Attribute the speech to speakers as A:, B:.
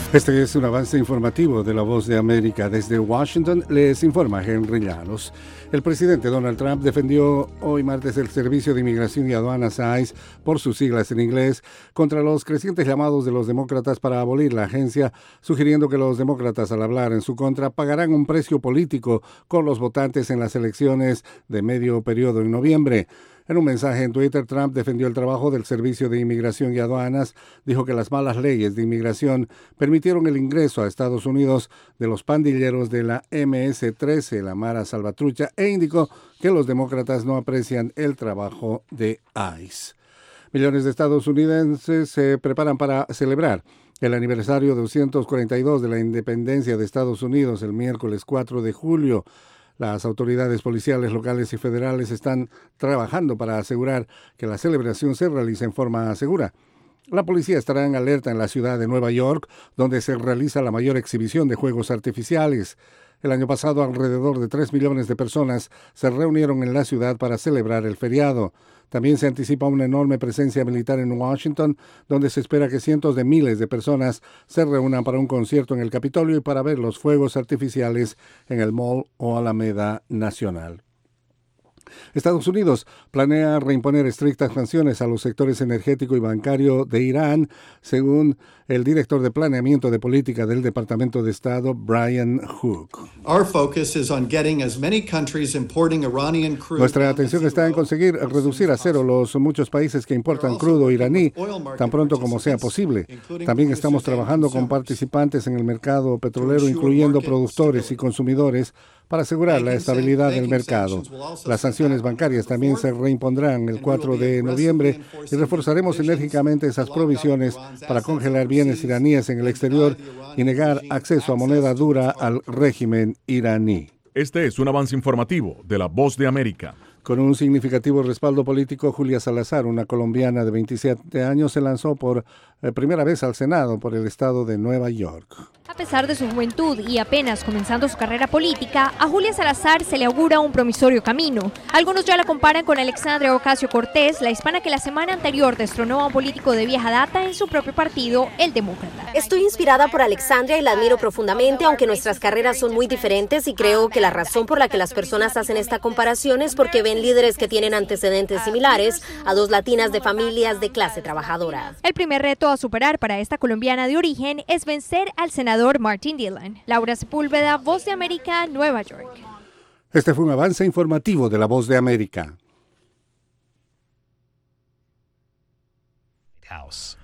A: Este es un avance informativo de La Voz de América. Desde Washington les informa Henry Llanos. El presidente Donald Trump defendió hoy martes el Servicio de Inmigración y Aduanas ICE, por sus siglas en inglés, contra los crecientes llamados de los demócratas para abolir la agencia, sugiriendo que los demócratas, al hablar en su contra, pagarán un precio político con los votantes en las elecciones de medio periodo en noviembre. En un mensaje en Twitter, Trump defendió el trabajo del Servicio de Inmigración y Aduanas, dijo que las malas leyes de inmigración permitieron el ingreso a Estados Unidos de los pandilleros de la MS-13, la Mara Salvatrucha, e indicó que los demócratas no aprecian el trabajo de ICE. Millones de estadounidenses se preparan para celebrar el aniversario 242 de la independencia de Estados Unidos el miércoles 4 de julio. Las autoridades policiales locales y federales están trabajando para asegurar que la celebración se realice en forma segura. La policía estará en alerta en la ciudad de Nueva York, donde se realiza la mayor exhibición de fuegos artificiales. El año pasado, alrededor de 3 millones de personas se reunieron en la ciudad para celebrar el feriado. También se anticipa una enorme presencia militar en Washington, donde se espera que cientos de miles de personas se reúnan para un concierto en el Capitolio y para ver los fuegos artificiales en el Mall o Alameda Nacional. Estados Unidos planea reimponer estrictas sanciones a los sectores energético y bancario de Irán, según el director de planeamiento de política del Departamento de Estado, Brian Hook. Nuestra atención está en conseguir reducir a cero los muchos países que importan crudo iraní tan pronto como sea posible. También estamos trabajando con participantes en el mercado petrolero, incluyendo productores y consumidores, para asegurar la estabilidad del mercado. Las sanciones bancarias también se reimpondrán el 4 de noviembre y reforzaremos enérgicamente esas provisiones para congelar bienes iraníes en el exterior y negar acceso a moneda dura al régimen iraní.
B: Este es un avance informativo de La Voz de América.
A: Con un significativo respaldo político, Julia Salazar, una colombiana de 27 años, se lanzó por primera vez al Senado por el estado de Nueva York.
C: A pesar de su juventud y apenas comenzando su carrera política, a Julia Salazar se le augura un promisorio camino. Algunos ya la comparan con Alexandria Ocasio-Cortez, la hispana que la semana anterior destronó a un político de vieja data en su propio partido, el Demócrata.
D: Estoy inspirada por Alexandria y la admiro profundamente, aunque nuestras carreras son muy diferentes, y creo que la razón por la que las personas hacen esta comparación es porque ven líderes que tienen antecedentes similares a dos latinas de familias de clase trabajadora.
C: El primer reto a superar para esta colombiana de origen es vencer al senador Martin Dillon. Laura Sepúlveda, Voz de América, Nueva York.
A: Este fue un avance informativo de La Voz de América.
E: House.